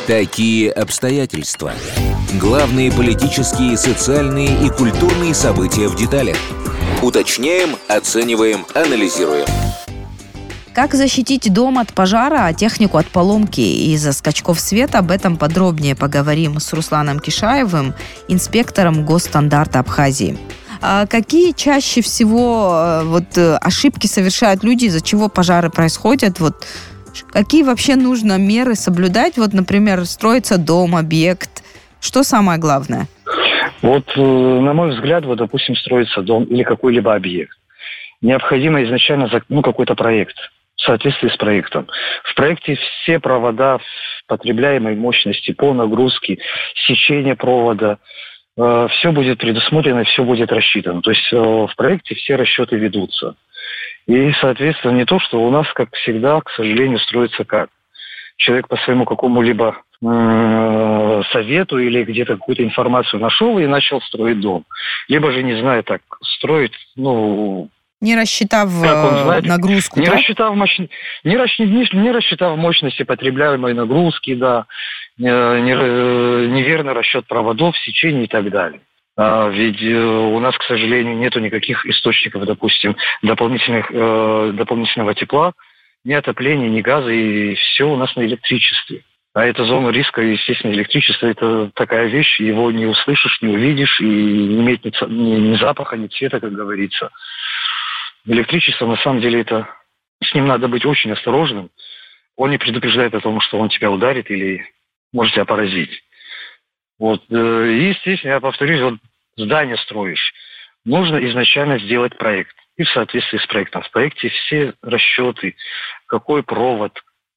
Такие обстоятельства. Главные политические, социальные и культурные события в деталях. Уточняем, оцениваем, анализируем. Как защитить дом от пожара, а технику от поломки из-за скачков света? Об этом подробнее поговорим с Русланом Кишаевым, инспектором госстандарта Абхазии. А какие чаще всего ошибки совершают люди, из-за чего пожары происходят? Какие вообще нужно меры соблюдать? Например, строится дом, объект. Что самое главное? На мой взгляд, допустим, строится дом или какой-либо объект. Необходимо изначально какой-то проект в соответствии с проектом. В проекте все провода потребляемой мощности, по нагрузке, сечение провода, все будет предусмотрено, все будет рассчитано. То есть в проекте все расчеты ведутся. И, соответственно, не то, что у нас, как всегда, к сожалению, строится как. Человек по своему какому-либо совету или где-то какую-то информацию нашел и начал строить дом. Либо же, не знаю, так строить, не рассчитав нагрузку, не рассчитав мощности потребляемой нагрузки, да, неверный расчет проводов, сечений и так далее. Ведь у нас, к сожалению, нету никаких источников, допустим, дополнительного тепла, ни отопления, ни газа, и все у нас на электричестве. А эта зона риска, естественно, электричество – это такая вещь, его не услышишь, не увидишь, и не имеет ни запаха, ни цвета, как говорится. Электричество, на самом деле, с ним надо быть очень осторожным. Он не предупреждает о том, что он тебя ударит или может тебя поразить. И, естественно, я повторюсь, здание строишь. Нужно изначально сделать проект. И в соответствии с проектом. В проекте все расчеты, какой провод,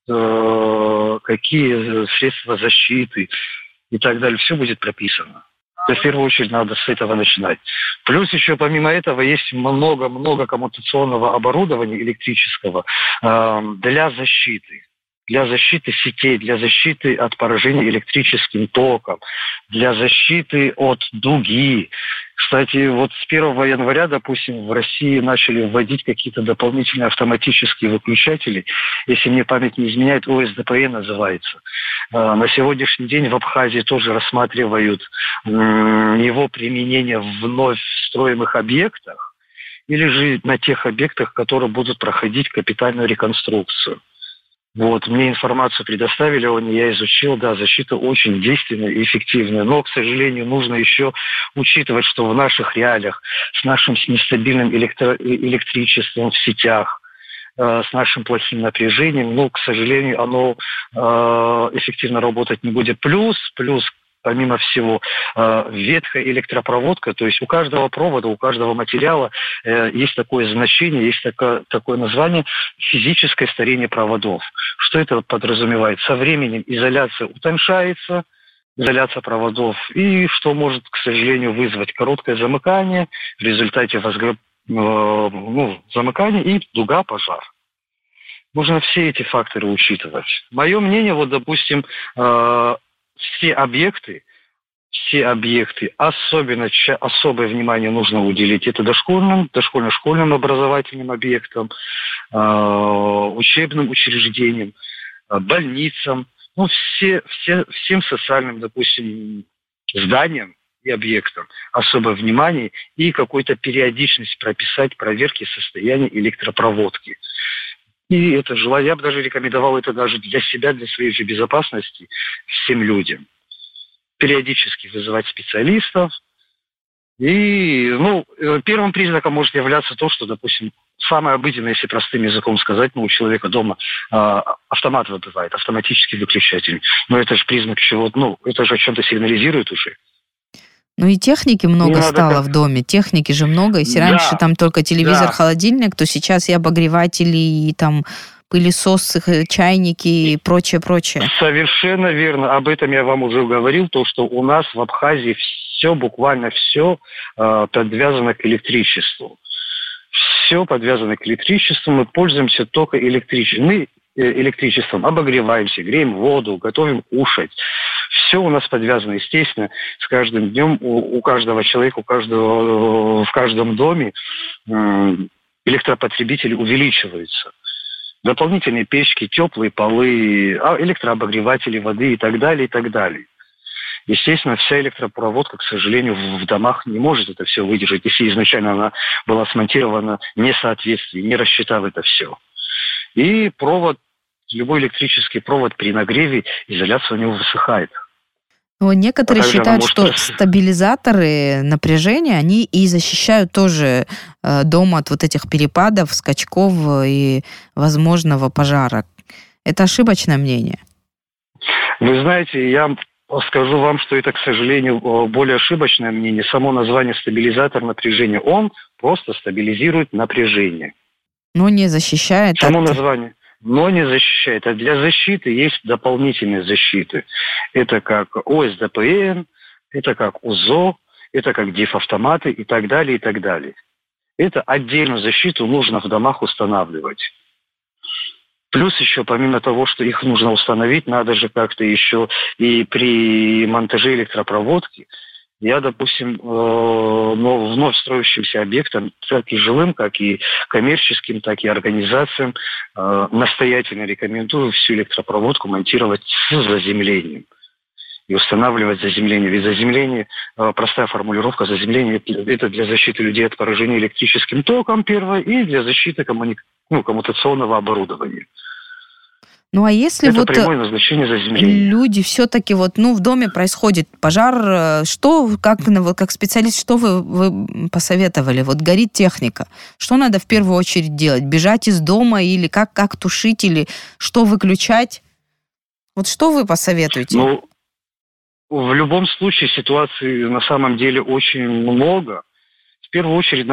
какие средства защиты и так далее. Все будет прописано. То есть, в первую очередь, надо с этого начинать. Плюс еще, помимо этого, есть много коммутационного оборудования электрического для защиты. Для защиты сетей, для защиты от поражения электрическим током, для защиты от дуги. Кстати, с 1 января, допустим, в России начали вводить какие-то дополнительные автоматические выключатели. Если мне память не изменяет, ОСДПН называется. На сегодняшний день в Абхазии тоже рассматривают его применение в вновь строимых объектах или же на тех объектах, которые будут проходить капитальную реконструкцию. Мне информацию предоставили, я изучил, да, защита очень действенная и эффективная. Но, к сожалению, нужно еще учитывать, что в наших реалиях, с нашим нестабильным электричеством в сетях, с нашим плохим напряжением, к сожалению, оно эффективно работать не будет. Плюс, помимо всего, ветхая электропроводка, то есть у каждого провода, у каждого материала есть такое значение, есть такое название физическое старение проводов. Что это подразумевает? Со временем изоляция утоньшается, изоляция проводов, и что может, к сожалению, вызвать короткое замыкание, в результате замыкания и дуга, пожар. Нужно все эти факторы учитывать. Мое мнение, допустим, все объекты, особое внимание нужно уделить это дошкольно-школьным образовательным объектам, учебным учреждениям, больницам, всем социальным, допустим, зданиям и объектам особое внимание и какую-то периодичность прописать проверки состояния электропроводки. И я бы даже рекомендовал это даже для себя, для своей же безопасности всем людям. Периодически вызывать специалистов. И, первым признаком может являться то, что, допустим, самое обыденное, если простым языком сказать, у человека дома автомат выбивает, автоматический выключатель. Но это же признак чего-то, это же о чем-то сигнализирует уже. И техники много стало в доме. Техники же много. Если раньше там только телевизор, холодильник, то сейчас и обогреватели, и там пылесосы, чайники и прочее. Совершенно верно. Об этом я вам уже говорил, то, что у нас в Абхазии буквально все подвязано к электричеству. Все подвязано к электричеству. Мы пользуемся только электричеством. Обогреваемся, греем воду, готовим кушать. Все у нас подвязано, естественно, с каждым днем у каждого человека, в каждом доме электропотребители увеличиваются. Дополнительные печки, теплые полы, электрообогреватели воды и так далее, и так далее. Естественно, вся электропроводка, к сожалению, в домах не может это все выдержать, если изначально она была смонтирована не в соответствии, не рассчитав это все. И провод, любой электрический провод при нагреве, изоляция у него высыхает. Но некоторые считают, что стабилизаторы напряжения, они и защищают тоже дом от вот этих перепадов, скачков и возможного пожара. Это ошибочное мнение? Вы знаете, я скажу вам, что это, к сожалению, более ошибочное мнение. Само название стабилизатор напряжения, он просто стабилизирует напряжение. Но не защищает. Само название. Но не защищает. А для защиты есть дополнительные защиты. Это как ОСДПН, это как УЗО, это как DIF-автоматы и так далее, и так далее. Это отдельную защиту нужно в домах устанавливать. Плюс еще, помимо того, что их нужно установить, надо же как-то еще и при монтаже электропроводки. Я, допустим, вновь строящимся объектам, как и жилым, как и коммерческим, так и организациям, настоятельно рекомендую всю электропроводку монтировать с заземлением и устанавливать заземление. Ведь заземление, простая формулировка, заземление – это для защиты людей от поражения электрическим током, первое, и для защиты коммутационного оборудования. Ну, а если это прямое назначение заземления. Люди все-таки в доме происходит пожар, как специалист, что вы посоветовали? Горит техника. Что надо в первую очередь делать? Бежать из дома или как тушить, или что выключать? Что вы посоветуете? В любом случае ситуаций на самом деле очень много. В первую очередь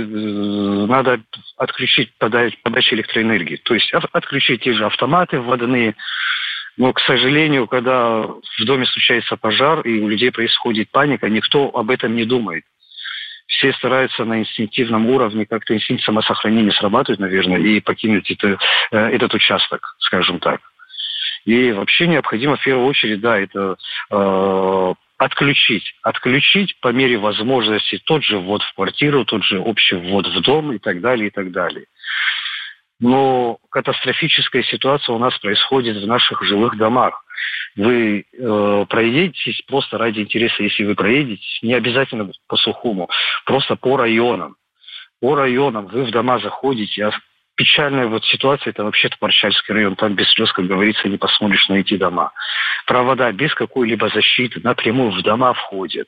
надо отключить подачу электроэнергии. То есть отключить те же автоматы вводные. Но, к сожалению, когда в доме случается пожар и у людей происходит паника, никто об этом не думает. Все стараются на инстинктивном уровне, как-то инстинкт самосохранения срабатывает, наверное, и покинуть этот участок, скажем так. И вообще необходимо в первую очередь, отключить по мере возможности тот же ввод в квартиру, тот же общий ввод в дом и так далее, и так далее. Но катастрофическая ситуация у нас происходит в наших жилых домах. Вы проедетесь просто ради интереса, если вы проедетесь, не обязательно по сухому, просто по районам. По районам вы в дома заходите, печальная ситуация, это вообще Топорчальский район. Там без слез, как говорится, не посмотришь на эти дома. Провода без какой-либо защиты напрямую в дома входят.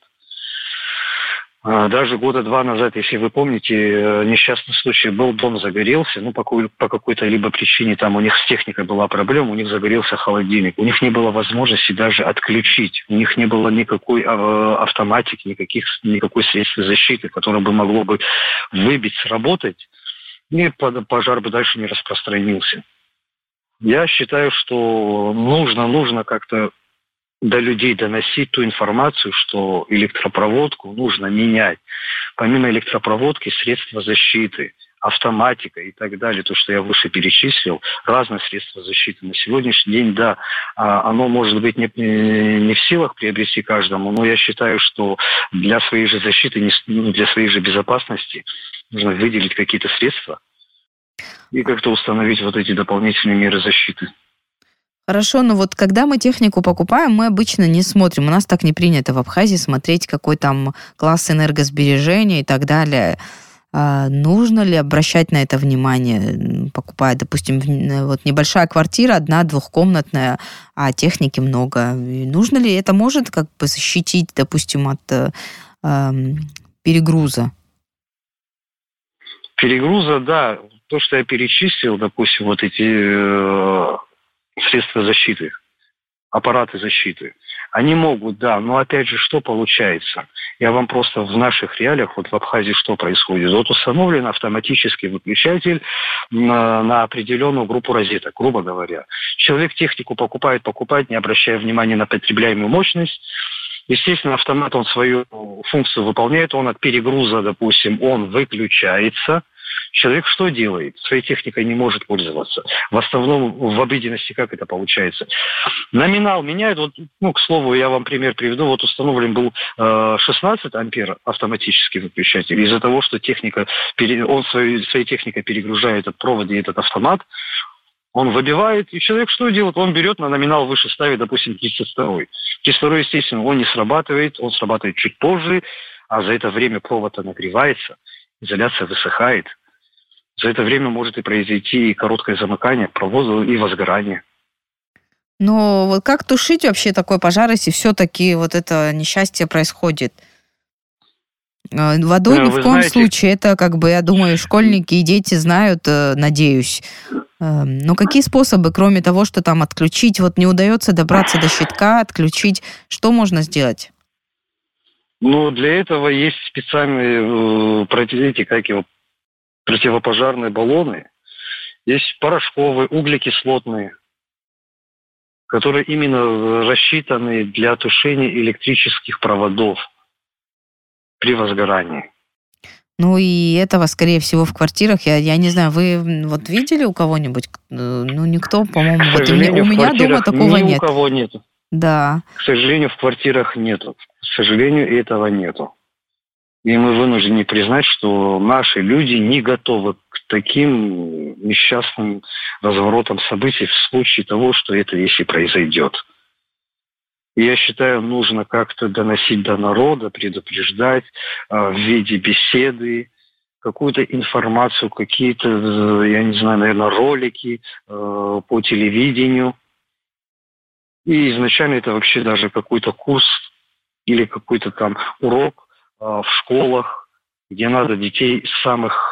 Даже года 2 назад, если вы помните, несчастный случай был, дом загорелся, по какой-то либо причине, там у них с техникой была проблема, у них загорелся холодильник. У них не было возможности даже отключить. У них не было никакой автоматики, никакой средства защиты, которое бы могло бы выбить, сработать, и пожар бы дальше не распространился. Я считаю, что нужно как-то до людей доносить ту информацию, что электропроводку нужно менять. Помимо электропроводки, средства защиты, автоматика и так далее, то, что я выше перечислил, разные средства защиты. На сегодняшний день, оно может быть не в силах приобрести каждому, но я считаю, что для своей же защиты, для своей же безопасности нужно выделить какие-то средства и как-то установить эти дополнительные меры защиты. Хорошо, но когда мы технику покупаем, мы обычно не смотрим. У нас так не принято в Абхазии смотреть, какой там класс энергосбережения и так далее. Нужно ли обращать на это внимание, покупая, допустим, небольшая квартира, 1 двухкомнатная, а техники много? И нужно ли это может защитить, допустим, от перегруза? Перегруза, да. То, что я перечислил, допустим, эти средства защиты, аппараты защиты, они могут, но опять же, что получается? Я вам просто в наших реалиях, в Абхазии что происходит? Установлен автоматический выключатель на определенную группу розеток, грубо говоря. Человек технику покупает, не обращая внимания на потребляемую мощность. Естественно, автомат, он свою функцию выполняет, он от перегруза, допустим, он выключается. Человек что делает? Своей техникой не может пользоваться. В основном, в обыденности как это получается? Номинал меняет. К слову, я вам пример приведу. Установлен был 16 ампер автоматический выключатель. Из-за того, что он своей техникой перегружает этот провод и этот автомат, Он выбивает, и человек что делает? Он берет, на номинал выше ставит, допустим, 32-й. 32-й, естественно, он не срабатывает, он срабатывает чуть позже, а за это время провод нагревается, изоляция высыхает. За это время может и произойти и короткое замыкание провода, и возгорание. Но вот как тушить вообще такой пожар, если все-таки вот это несчастье происходит? Водой ни в коем случае. Это, как бы, я думаю, школьники и дети знают, надеюсь. Но какие способы, кроме того, что там отключить, вот не удается добраться до щитка, отключить, что можно сделать? Ну, для этого есть специальные противопожарные баллоны. Есть порошковые, углекислотные, которые именно рассчитаны для тушения электрических проводов при возгорании. Ну и этого, скорее всего, в квартирах, я не знаю, вы вот видели у кого-нибудь? Ну, никто, по-моему, К сожалению, у меня дома такого ни нет. у кого нету. Да. К сожалению, в квартирах нету. К сожалению, этого нету. И мы вынуждены признать, что наши люди не готовы к таким несчастным разворотам событий в случае того, что это если произойдет. И я считаю, нужно как-то доносить до народа, предупреждать в виде беседы, какую-то информацию, какие-то, я не знаю, наверное, ролики по телевидению. И изначально это вообще даже какой-то курс или какой-то там урок в школах, где надо детей с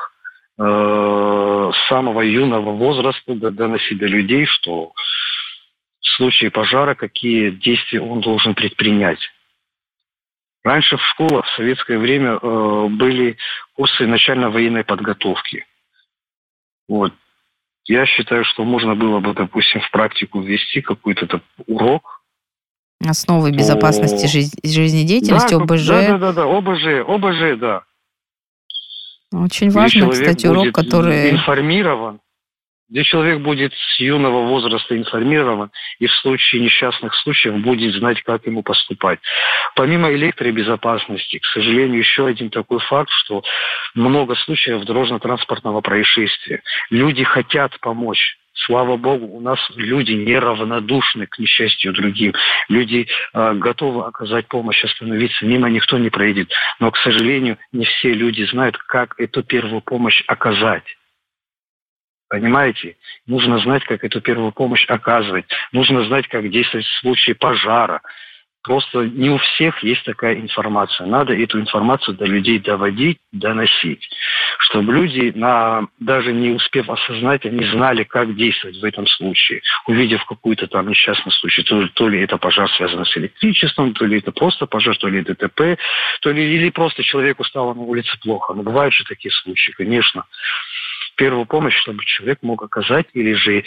самого юного возраста доносить до людей, что в случае пожара какие действия он должен предпринять. Раньше в школах в советское время были курсы начально-военной подготовки. Вот. Я считаю, что можно было бы, допустим, в практику ввести какой-то урок. Основы безопасности жизнедеятельности, ОБЖ. Да, ОБЖ, да. Очень важно, кстати, урок, который... Где человек будет с юного возраста информирован и в случае несчастных случаев будет знать, как ему поступать. Помимо электробезопасности, к сожалению, еще один такой факт, что много случаев дорожно-транспортного происшествия. Люди хотят помочь. Слава Богу, у нас люди неравнодушны к несчастью другим. Люди готовы оказать помощь, остановиться. Мимо никто не проедет. Но, к сожалению, не все люди знают, как эту первую помощь оказать. Понимаете? Нужно знать, как эту первую помощь оказывать. Нужно знать, как действовать в случае пожара. Просто не у всех есть такая информация. Надо эту информацию до людей доводить, доносить. Чтобы люди, даже не успев осознать, они знали, как действовать в этом случае. Увидев какой-то там несчастный случай, то ли это пожар связан с электричеством, то ли это просто пожар, то ли ДТП, или просто человеку стало на улице плохо. Но бывают же такие случаи, конечно. Первую помощь, чтобы человек мог оказать, или же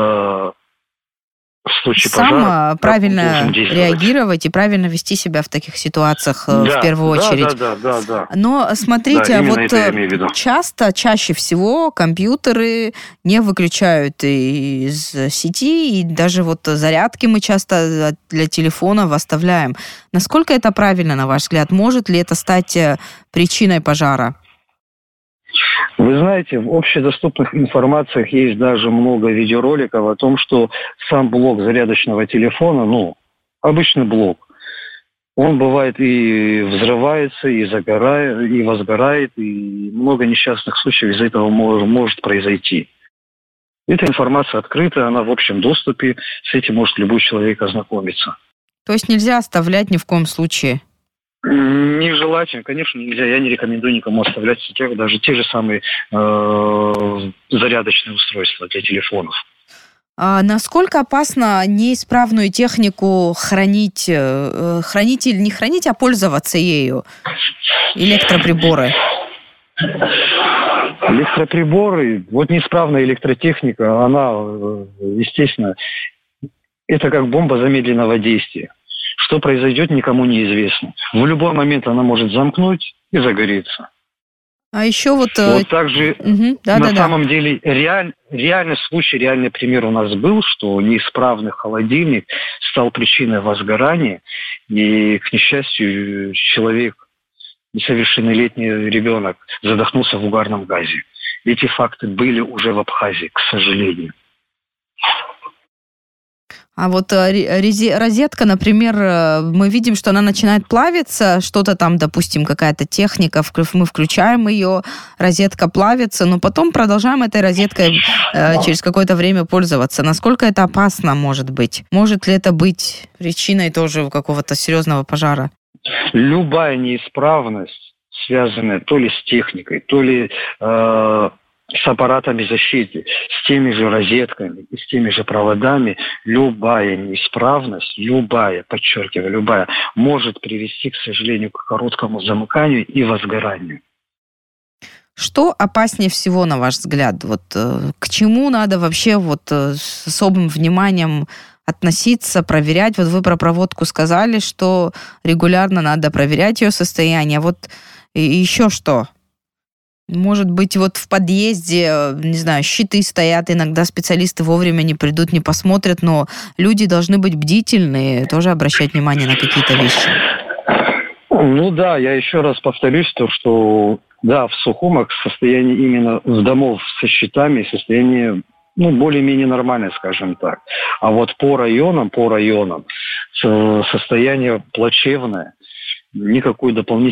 в случае пожара... Сам правильно реагировать и правильно вести себя в таких ситуациях в первую очередь. Да. Но смотрите, чаще всего компьютеры не выключают из сети, и даже вот зарядки мы часто для телефонов оставляем. Насколько это правильно, на ваш взгляд? Может ли это стать причиной пожара? Вы знаете, в общедоступных информациях есть даже много видеороликов о том, что сам блок зарядочного телефона, обычный блок, он бывает и взрывается, и загорает, и возгорает, и много несчастных случаев из этого может произойти. Эта информация открыта, она в общем доступе, с этим может любой человек ознакомиться. То есть нельзя оставлять ни в коем случае? Нежелательно, конечно, нельзя. Я не рекомендую никому оставлять в сетях даже те же самые зарядочные устройства для телефонов. А насколько опасно неисправную технику хранить или не хранить, а пользоваться ею? Электроприборы. Электроприборы, неисправная электротехника, она, естественно, это как бомба замедленного действия. Что произойдет, никому не известно. В любой момент она может замкнуть и загореться. А еще также самом деле реальный случай, реальный пример у нас был, что неисправный холодильник стал причиной возгорания, и, к несчастью, человек, несовершеннолетний ребенок, задохнулся в угарном газе. Эти факты были уже в Абхазии, к сожалению. А вот розетка, например, мы видим, что она начинает плавиться, что-то там, допустим, какая-то техника, мы включаем ее, розетка плавится, но потом продолжаем этой розеткой через какое-то время пользоваться. Насколько это опасно может быть? Может ли это быть причиной тоже какого-то серьезного пожара? Любая неисправность, связанная то ли с техникой, то ли с аппаратами защиты, с теми же розетками и с теми же проводами, любая неисправность, подчеркиваю, любая, может привести, к сожалению, к короткому замыканию и возгоранию. Что опаснее всего, на ваш взгляд? Вот к чему надо вообще с особым вниманием относиться, проверять? Вот вы про проводку сказали, что регулярно надо проверять ее состояние. Вот и еще что? Может быть, в подъезде, не знаю, щиты стоят, иногда специалисты вовремя не придут, не посмотрят, но люди должны быть бдительны, тоже обращать внимание на какие-то вещи. Ну да, я еще раз повторюсь, что да, в Сухумах состояние именно в домов со щитами, состояние более-менее нормальное, скажем так. А вот по районам состояние плачевное. Никакой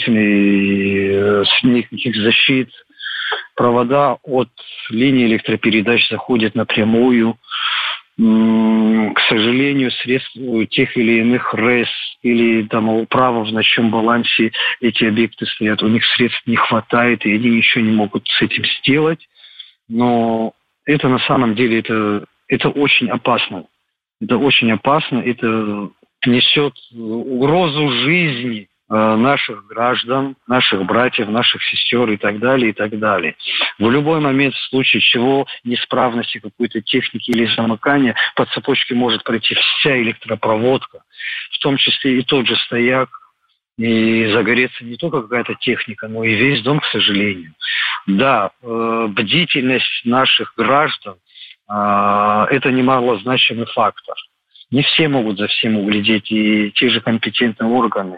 никаких защит. Провода от линии электропередач заходят напрямую. К сожалению, средств тех или иных РЭС или домоуправов, на чем балансе эти объекты стоят, у них средств не хватает, и они ничего не могут с этим сделать. Но это на самом деле это очень опасно. Это очень опасно, это несет угрозу жизни наших граждан, наших братьев, наших сестер и так далее, и так далее. В любой момент, в случае чего, неисправности какой-то техники или замыкания, по цепочке может пройти вся электропроводка, в том числе и тот же стояк, и загореться не только какая-то техника, но и весь дом, к сожалению. Да, бдительность наших граждан это немалозначимый фактор. Не все могут за всем углядеть, и те же компетентные органы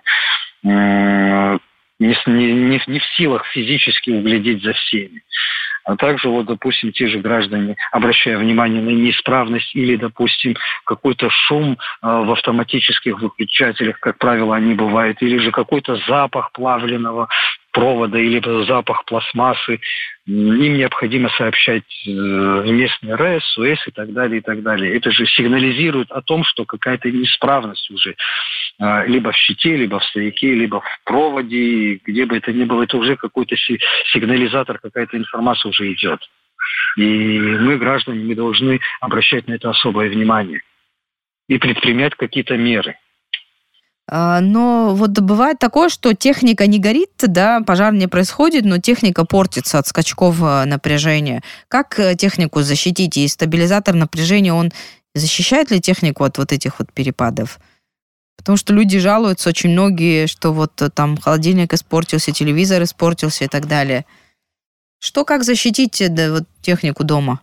не в силах физически углядеть за всеми. А также, допустим, те же граждане, обращая внимание на неисправность или, допустим, какой-то шум в автоматических выключателях, как правило, они бывают, или же какой-то запах плавленного провода или запах пластмассы, им необходимо сообщать в местный РЭС, СУЭС и так далее, и так далее. Это же сигнализирует о том, что какая-то неисправность уже либо в щите, либо в стояке, либо в проводе, где бы это ни было, это уже какой-то сигнализатор, какая-то информация уже идет. И мы, граждане, мы должны обращать на это особое внимание и предпринять какие-то меры. Но бывает такое, что техника не горит, да, пожар не происходит, но техника портится от скачков напряжения. Как технику защитить? И стабилизатор напряжения, он защищает ли технику от этих перепадов? Потому что люди жалуются, очень многие, что там холодильник испортился, телевизор испортился и так далее. Как защитить технику дома?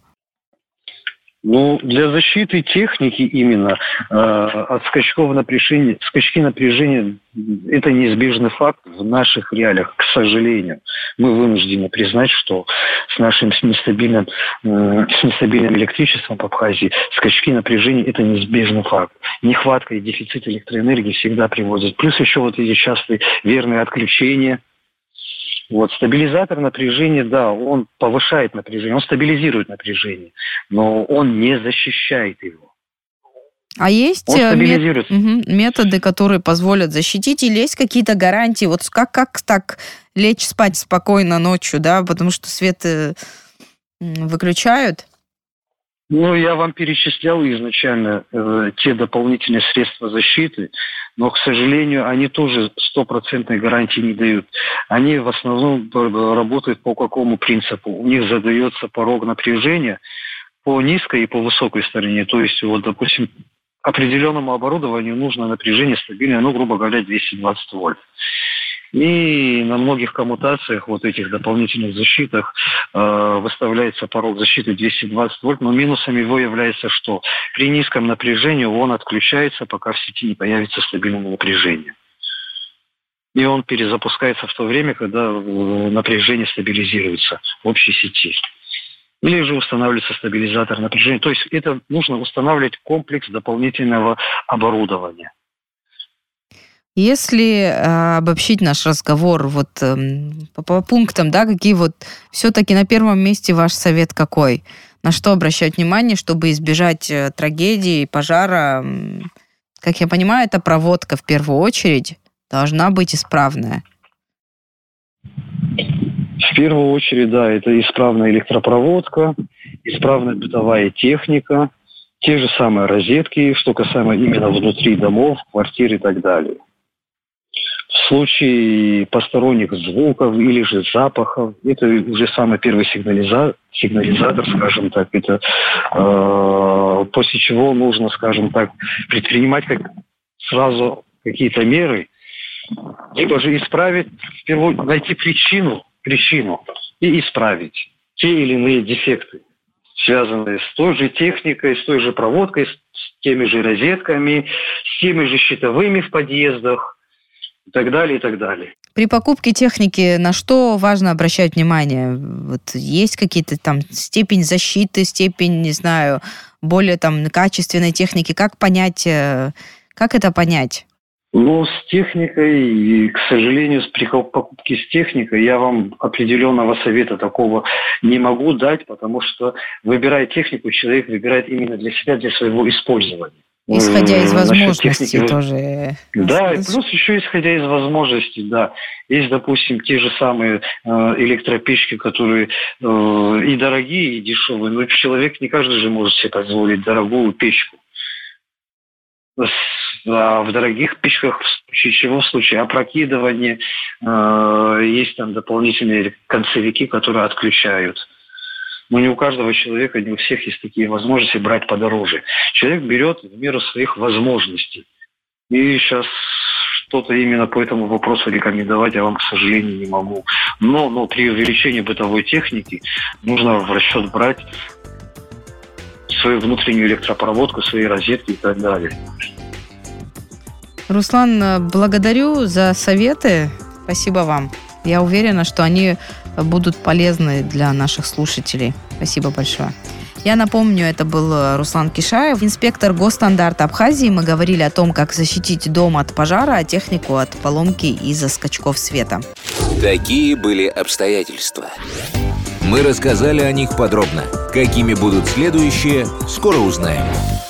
Для защиты техники именно от скачки напряжения – это неизбежный факт в наших реалиях, к сожалению. Мы вынуждены признать, что с нашим нестабильным электричеством в Абхазии скачки напряжения – это неизбежный факт. Нехватка и дефицит электроэнергии всегда приводят. Плюс еще эти частые верные отключения. Стабилизатор напряжения, да, он повышает напряжение, он стабилизирует напряжение, но он не защищает его. А есть методы, которые позволят защитить, или есть какие-то гарантии? Как так лечь спать спокойно ночью, да, потому что свет выключают? Я вам перечислял изначально те дополнительные средства защиты, но, к сожалению, они тоже стопроцентной гарантии не дают. Они в основном работают по какому принципу? У них задается порог напряжения по низкой и по высокой стороне. То есть, допустим, определенному оборудованию нужно напряжение стабильное, грубо говоря, 220 вольт. И на многих коммутациях, этих дополнительных защитах, выставляется порог защиты 220 вольт, но минусом его является что? При низком напряжении он отключается, пока в сети не появится стабильное напряжение. И он перезапускается в то время, когда напряжение стабилизируется в общей сети. Или же устанавливается стабилизатор напряжения. То есть это нужно устанавливать комплекс дополнительного оборудования. Если обобщить наш разговор по пунктам, да, какие все-таки на первом месте ваш совет какой? На что обращать внимание, чтобы избежать трагедии, пожара? Как я понимаю, эта проводка в первую очередь должна быть исправная. В первую очередь, да, это исправная электропроводка, исправная бытовая техника, те же самые розетки, что касаемо именно внутри домов, квартир и так далее. В случае посторонних звуков или же запахов, это уже самый первый сигнализатор, скажем так, это после чего нужно, скажем так, предпринимать сразу какие-то меры, либо же исправить, найти причину и исправить те или иные дефекты, связанные с той же техникой, с той же проводкой, с теми же розетками, с теми же щитовыми в подъездах и так далее, и так далее. При покупке техники на что важно обращать внимание? Есть какие-то там степень защиты, степень, не знаю, более там качественной техники? Как это понять? Но с техникой, к сожалению, при покупке с техникой я вам определенного совета такого не могу дать, потому что, выбирая технику, человек выбирает именно для себя, для своего использования. Исходя из возможностей тоже. Да, и плюс еще исходя из возможностей, да. Есть, допустим, те же самые электропечки, которые и дорогие, и дешевые, но человек не каждый же может себе позволить дорогую печку. В дорогих печках в случае опрокидывания есть там дополнительные концевики, которые отключают. Но не у каждого человека, не у всех есть такие возможности брать подороже. Человек берет в меру своих возможностей. И сейчас что-то именно по этому вопросу рекомендовать я вам, к сожалению, не могу. Но при увеличении бытовой техники нужно в расчет брать свою внутреннюю электропроводку, свои розетки и так далее. Руслан, благодарю за советы. Спасибо вам. Я уверена, что они будут полезны для наших слушателей. Спасибо большое. Я напомню, это был Руслан Кишаев, инспектор госстандарта Абхазии. Мы говорили о том, как защитить дом от пожара, а технику от поломки из-за скачков света. Такие были обстоятельства. Мы рассказали о них подробно. Какими будут следующие, скоро узнаем.